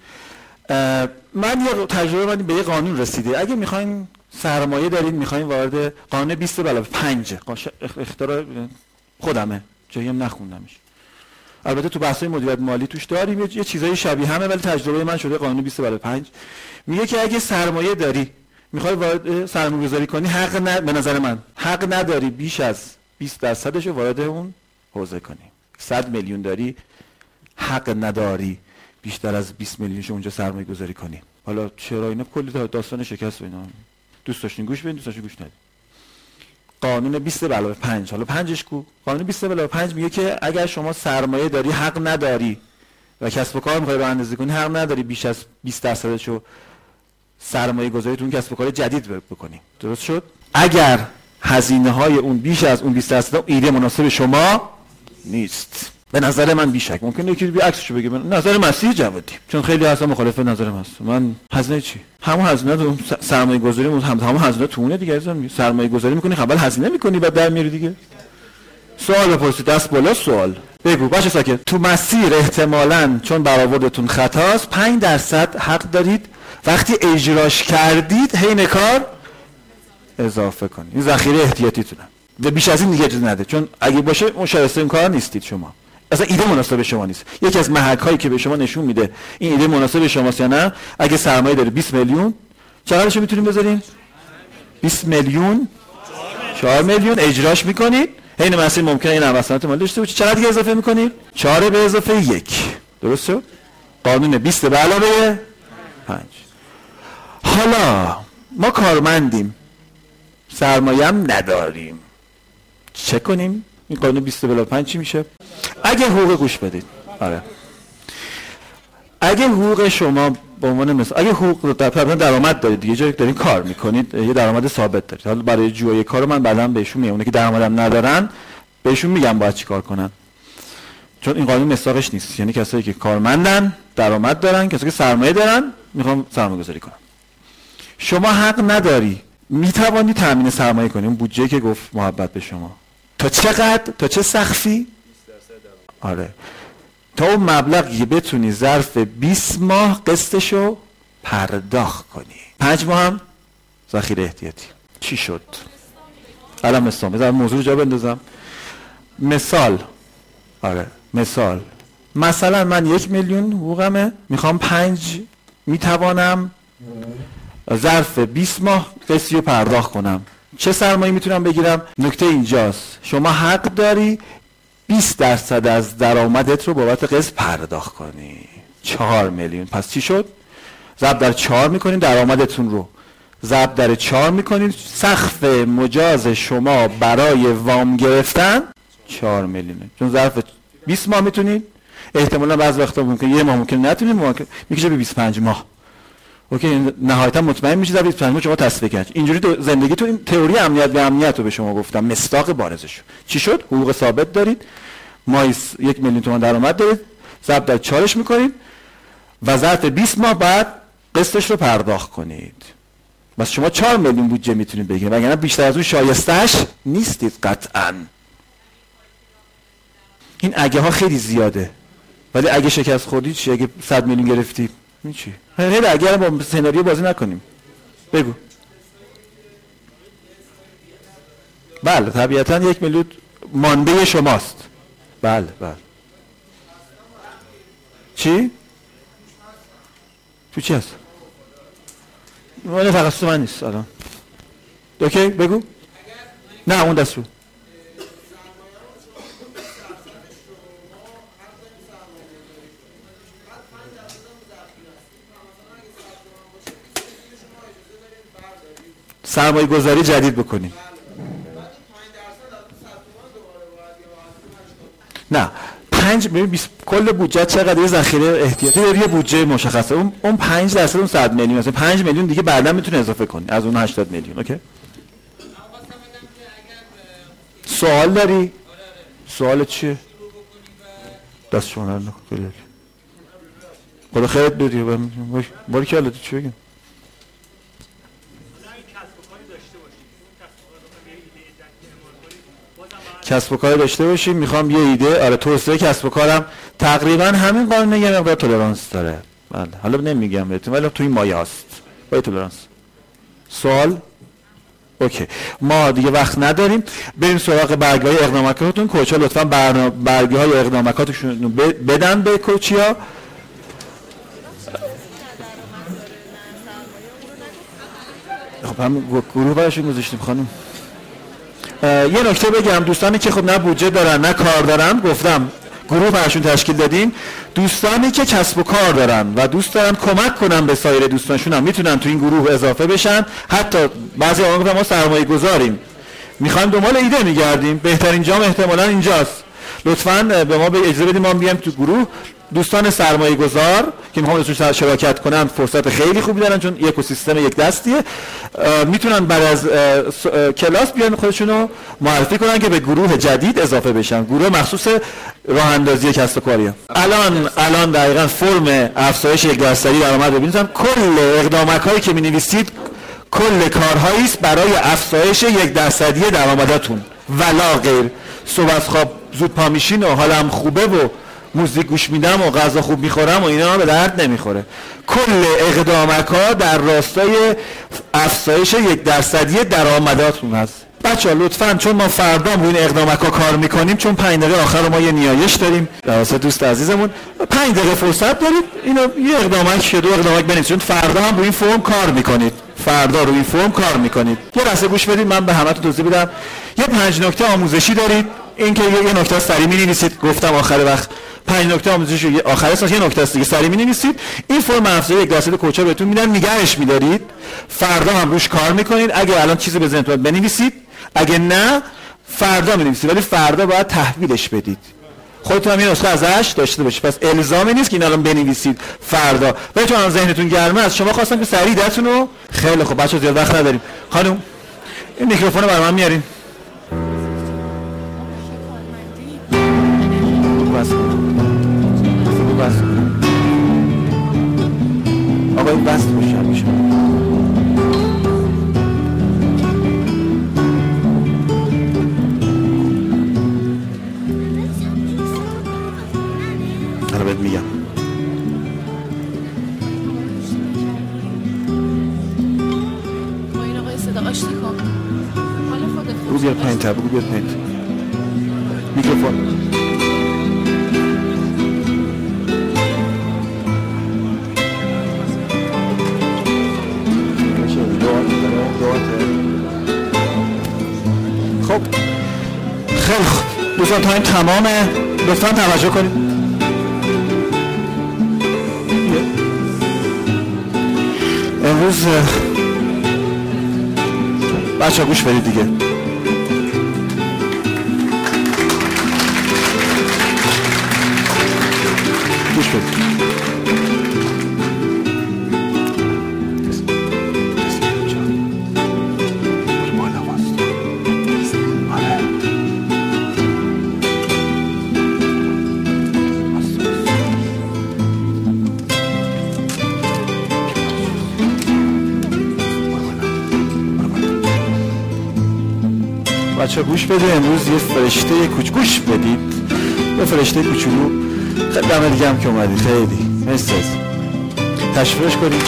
من یه تجربه من به یه قانون رسیده. اگه میخواین سرمایه دارین، میخواین وارد قانون 20/5 اختراع خودمه، جایی هم نخوندمش. البته تو بحث‌های مدیریت مالی توش داریم یه چیزای شبیه همه، ولی تجربه من شده قانون 20/5 میگه که اگه سرمایه داری میخوای وارد سرمایه‌گذاری کنی، به نظر من حق نداری بیش از 20% رو وارد اون حوزه کنی. 100 میلیون داری، حق نداری بیشتر از 20 میلیونش اونجا سرمایه گذاری کنی. حالا چرا اینا کلی داستان شکست و اینا. دوست داشتین گوش بدین، دوست داشتین گوش ندید. قانون 20/5 حالا 5ش کو؟ قانون 20/5 میگه که اگر شما سرمایه داری حق نداری و کسب و کار میخوای راه اندازی کنی، حق نداری بیش از 20%شو سرمایه گذاریتون کسب و کار جدید بکنی. درست شد؟ اگر هزینه های اون بیش از اون 20% ایده مناسب شما نیست. به نظر من بیشک ممکنه یکی بی عکسشو بگه. نظر مسیح جوادی، چون خیلی اصلا مخالف نظرم هست. من هزینه چی؟ همون هزینه تو سرمایه گذاری همون هزینه تونه دیگه. عزیزم سرمایه گذاری میکنی، خبر هزینه میکنی بعد در میاری دیگه. سوال بپرسید، دست بالا سوال. بگو باشه ساکت. تو مسیر احتمالاً چون برآوردتون خطاست 5% حق دارید وقتی اجراش کردید حین کار اضافه کنید. این ذخیره احتیاطیتونه. و بیش از این دیگه اجازه نده، چون اگه باشه مشارسته این کار نیستید شما. اصلا ایده مناسب شما نیست. یکی از محک هایی که به شما نشون میده این ایده مناسب شماست یا نه، اگه سرمایه داره 20 میلیون چقدرشو میتونیم بذاریم؟ 20 میلیون 4 میلیون اجراش میکنید. حین مسیر ممکنه این نوسانات مالی داشته باشه. چقدر دیگه اضافه میکنید؟ 4 به اضافه 1. درست شد؟ قانون 20 به علاوه 5. حالا ما کارمندیم، سرمایه هم نداریم. چه کنیم؟ این قانون 20 چی میشه؟ اگه حقوق گوش بدید. آره. اگه حقوق شما به عنوان مثال، اگه حقوق درآمد دارید، یه جایی دارین کار میکنید، یه درآمد ثابت دارید. حالا برای جویای کارو من بعداً بهشون میگم، اونایی که درآمدم ندارن بهشون میگم باید چیکار کنن. چون این قانون مصداقش نیست. یعنی کسایی که کارمندن، درآمد دارن، کسایی که سرمایه دارن، میخوام سرمایه‌گذاری کنم. شما حق نداری، میتوانی تامین سرمایه کنی. اون بودجه که گفت محبت به شما. تا چقدر؟ تا چه سقفی؟ 20%. آره. تا اون مبلغی بتونی ظرف 20 ماه قسطشو پرداخت کنی. 5 ماه هم ذخیره احتیاطی. چی شد؟ الان مثال بذار موضوع جا بندازم. مثال. آره مثال. مثلا من 1 میلیون حقوقمه، میخوام 5 میتوانم ظرف 20 ماه قسطی رو پرداخت کنم. چه سرمایه میتونم بگیرم؟ نکته اینجاست، شما حق داری 20% از درآمدت رو بابت قسط پرداخت کنی. 4 میلیون. پس چی شد؟ ضرب در 4 میکنین درآمدتون رو، ضرب در 4 میکنین، سقف مجاز شما برای وام گرفتن 4 میلیونه. چون ظرف 20 ماه میتونید، احتمالاً بعضی وقتا ممکن یه ماه ممکن نتونید، ممکن میکشه به 25 ماه. اوکی، نهایتا مطمئن میشید در 25 ماه شما تصفیه کنید. اینجوری زندگیتون، این تئوری امنیت به امنیت رو به شما گفتم، مصداق بارزش. چی شد؟ حقوق ثابت دارید، ماهی 1 میلیون تومان درآمد دارید، ضرب در 4ش میکنید و ظرف 20 ماه بعد قسطش رو پرداخت کنید. بس شما 4 میلیون بودجه میتونید بگیرید، وگرنه بیشتر از اون شایسته‌اش نیستید قطعاً. این اگه ها خیلی زیاده، ولی اگه شکست خوردید چی؟ اگه 100 میلیون گرفتید این چی؟ خیلی اگر با سناریو بازی نکنیم. بگو. بله طبیعتاً 1 میلیون مانده شماست. بله بله. چی؟ تو چی هست؟ من تخصص من نیست الان. اوکی بگو. نه اون دست رو. سرمایه گذاری جدید بکنیم. نه 5 کل بودجه چقدر؟ یه ذخیره احتیاطی داری، یه بودجه مشخصه. اون 5% اون 100 میلیون، مثلا 5 میلیون دیگه بعدا میتونه اضافه کنی از اون 80 میلیون. اوکی. سوال داری؟ سوال چیه؟ دست شما رو نکن. خدا خیرت بدی. باری که حالت چی بگم؟ کسب و کار داشته باشیم، میخوام یه ایده. آره توسعه کسب و کارم تقریبا همین قانون یه مقدار تولرانس داره. بله حالا نمیگم بهتون ولی تو این مایه هست با تولرانس. سوال؟ اوکی. ما دیگه وقت نداریم، بریم سراغ برگه‌های اقداماتتون. کوچا لطفاً برگه‌های اقداماتشون بدن به کوچیا. خب هم گروه براشون گذاشتیم خانم. یه نکته بگم، دوستانی که خب نه بودجه دارن نه کار دارن، گفتم گروه براشون تشکیل دادیم. دوستانی که کسب و کار دارن و دوست دارن کمک کنن به سایر دوستانشون هم میتونن تو این گروه اضافه بشن. حتی بعضی آقا گفتن ما سرمایه گذاریم، میخوایم دنبال ایده میگردیم، بهترین جام احتمالاً اینجاست. لطفاً به ما اجازه بدیم ما بیایم تو گروه. دوستان سرمایه گذار که میخوان ازشون شراکت کنن فرصت خیلی خوبی دارن، چون اکوسیستم یک دستیه. میتونن بعد از کلاس بیان خودشونو معرفی کنن که به گروه جدید اضافه بشن، گروه مخصوص راه اندازی کسب و کاریه. الان دقیقاً فرم افزایش 1% درآمد رو ببینید. کل اقداماتی که می‌نویسید کل کارهایی است برای افزایش 1% درآمدتون ولا غیر. صبح از خواب زود پا میشین و حالم خوبه و موزیک گوش میدم و غذا خوب میخورم و اینا به درد نمیخوره. کل اقدامات‌ها در راستای افزایش 1% درآمداتون هست. بچه‌ها لطفاً چون ما فردا روی این اقدامات‌ها کار میکنیم، چون 5 دقیقه آخر ما یه نیایش داریم واسه دوست عزیزمون، 5 دقیقه فرصت دارید اینو یه اقدامات دو اقدامات بنویسید، چون فردا هم روی این فرم کار میکنید. فردا روی این فرم کار میکنید. یه لحظه گوش بدید من به همتون توضیح بدم. یه 5 نکته آموزشی دارید. این که یه نکته سری می‌نویسید، گفتم آخر وقت 5 نکته آموزشی آخر است، یه نکته است دیگه سری می‌نویسید. این فرم افزایش 1% کوچا بهتون میدن، نگهش می‌دارید. فردا هم روش کار می‌کنید. اگه الان چیزی به ذهنتون بنویسید، اگه نه فردا می‌نویسید، ولی فردا باید تحویلش بدید. خودتون هم یه نسخه ازش داشته باشید. پس الزامی نیست که اینا رو بنویسید فردا. ولی چون ذهنتون گرمه است، شما خواستم که سریع دستتون رو. خیلی خب بچه‌ها زیاد وقت نداریم. خانم این میکروفون رو برای من میارین. بس آقای بس باشم میشه. حالا بهت میگم. با این آقای صدا آشتی کن. حالا خودت بگو بیاد پایین تر، بگو بیاد پایین. میکروفون خب خیلی خوب دوستان تا این تمامه. لطفا توجه کنید. امروز بچه ها گوش بدید دیگه. گوش بدید. بچه گوش بده. امروز یه فرشته گوش بدید. یه فرشته کوچولو خیلی دم دیگه هم که اومدی. خیلی مرسی. تشویقش کنید.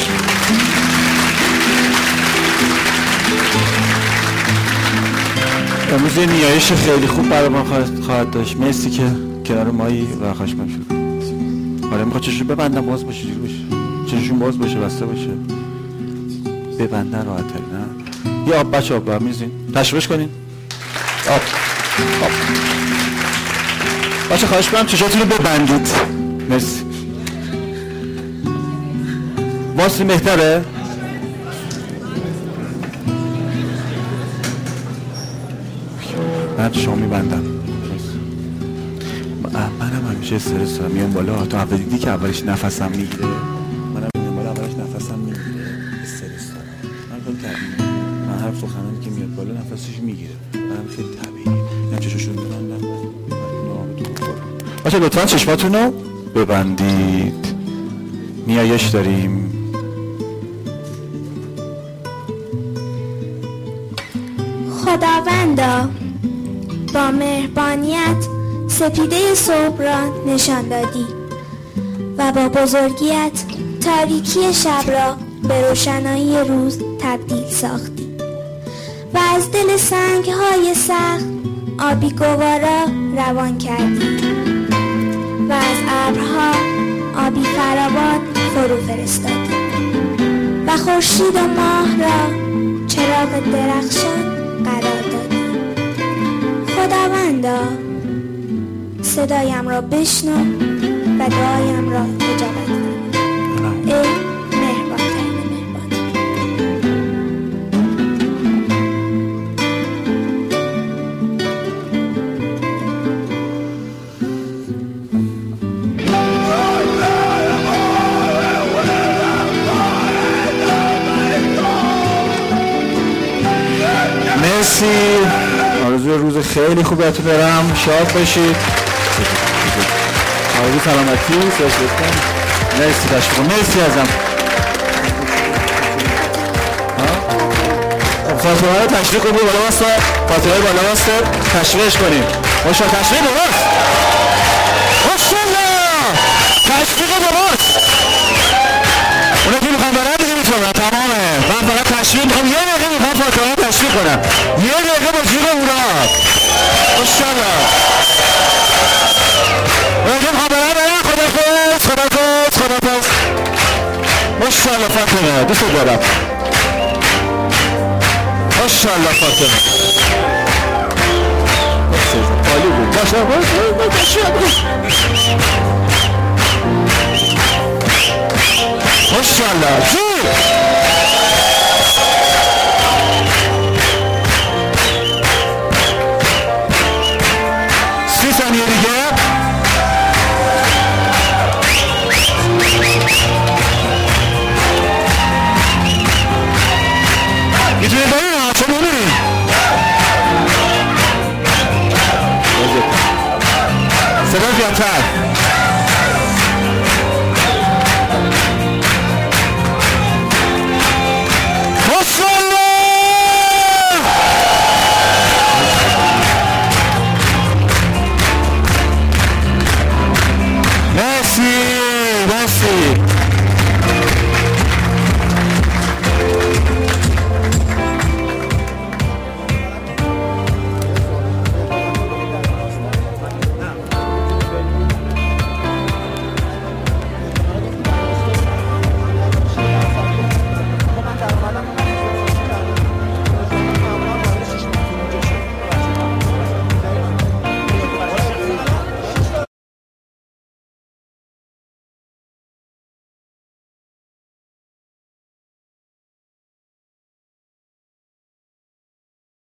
امروز یه نیایش خیلی خوب برای ما خواهد داشت. مرسی که کنار مایی و خوش من شد. آره میخواد چشم ببندم باز باشه، جوری باشه، چشمشون باز باشه، بسته باشه، ببندن راحت تری. نه یه آب بچه آب برم میزین تشویقش کنین. آب بچه خواهش کنم چشاتون رو ببندید. مرسی. واسه بهتره. من شما میبندم. منم همیشه استرس دارم میام بالا. تو اول دیدی که اولش نفسم میگیره. منم میام بالا اولش نفسم میگیره. استرس دارم. من کار کردم. من هر سخنرانی که میاد بالا نفسش میگیره. منم خیلی طبیعیه. میام چشاشون میبندم. بچه لطفا چشماتون رو ببندید. نیایش داریم. خداوندا با مهربانیت سپیده صبح را نشان دادی و با بزرگیت تاریکی شب را به روشنایی روز تبدیل ساختی و از دل سنگ‌های سخت آبی گوارا روان کردی و از ابرها آبی فراوان فرو فرستادی و خورشید و ماه را چراغ درخشان قرار دادی. خداوندا صدایم را بشنو و دعایم را اجابت کن. ای مهربان‌ترین مهربان. مرسی. آرزوی روز خیلی خوب بهتون دارم. شاد باشید. آرزوی سلامتی. مرسی تشکر. مرسی ازم. فاطمه رو تشویق کنیم. بالا واسه فاطمه بالا واسه تشویقش کنیم. ماشا تشویق درست. ماشاءالله. تشویق درست. اونا که میخوام برن دیگه میتونن. تمامه. من فقط تشویق میخوام. یه دقیقه میخوام فاطمه رو تشویق کنم. یه دقیقه با جیغ اونا. ماشاءالله. اونا که میخوام برن خدافظ. ماشاءالله فاطمه. دوست دارم. ماشاءالله فاطمه. عالی بود. ماشاءالله. زودتر.